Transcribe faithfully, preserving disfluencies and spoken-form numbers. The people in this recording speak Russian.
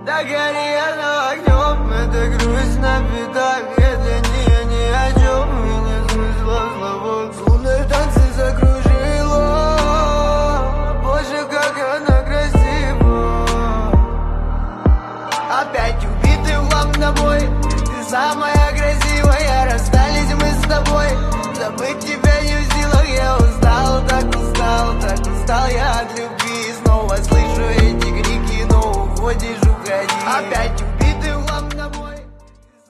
Да гори она огнем, это грусть на видах. Я для нее ни о чем, и не смысла в словах. Лунные танцы закружила, боже, как она красива. Опять убитый в лам на бой, ты самая красивая, расстались мы с тобой. Забыть тебя не в силах, я устал, так устал, так устал я от любви.